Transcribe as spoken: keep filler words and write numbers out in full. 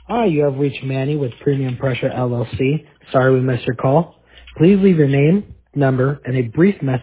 Hi, you have reached Manny with Premium Pressure L L C. Sorry we missed your call. Please leave your name, number, and a brief message